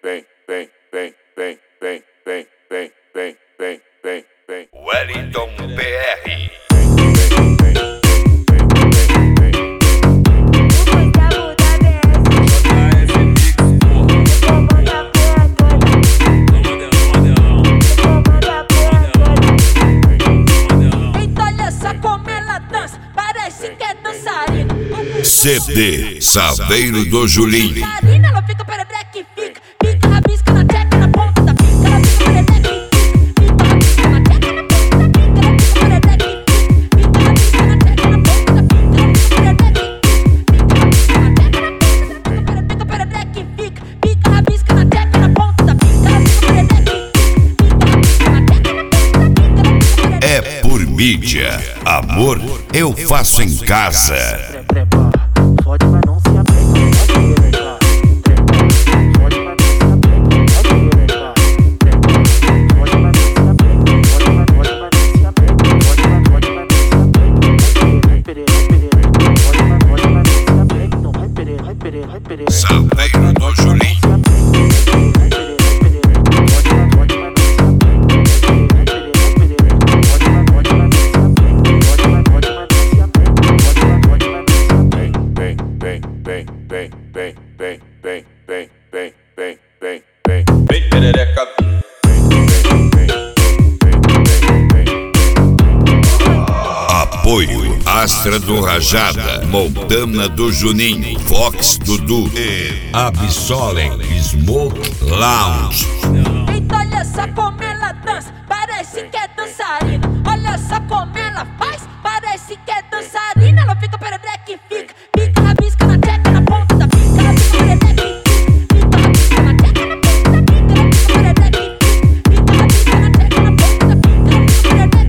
Wellington PR. CD Saveiro do Julinho. Ela fica para break, fica, rabisca na teca, na ponta da pica. Ela fica para break, fica, rabisca na teca, na ponta da pica. Ela fica para break, fica, rabisca na teca, na ponta da pica. Ela fica para break, fica, para break, fica, rabisca na teca, na ponta da pica. Ela fica para break, fica, rabisca na teca, na ponta da pica. É por mídia, amor eu faço em casa. Fode, mas não se aplica, fode, mas não se aplica, fode, mas não se aplica, fode, mas não se aplica, fode, mas não se aplica, não vai perder, Saveiro do Julinho. Vem perereca. Apoio Astra do Rajada, Montana do Juninho, Fox Dudu e Absolem Smoke Lounge. Eita, olha só como ela dança, parece que é dançarina. Olha só como ela faz, parece que é dançarina. Ela fica para break, fica, rabisca na teca, na ponta da pica. Ela fica para break, fica, rabisca na teca, na ponta da pica. Ela fica para break, fica, rabisca na teca, na ponta da pica. Ela fica para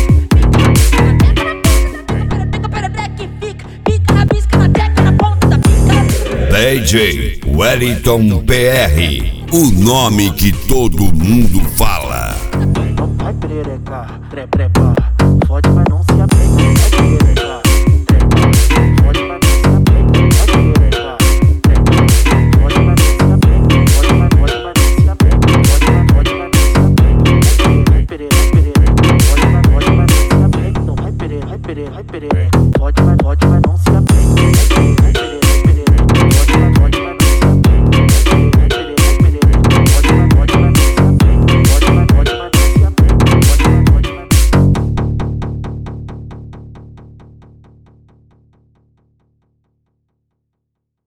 break, fica, rabisca na teca, na ponta da pica. DJ Wellington PR, o nome que todo mundo fala. não vai perereca, fode, mas não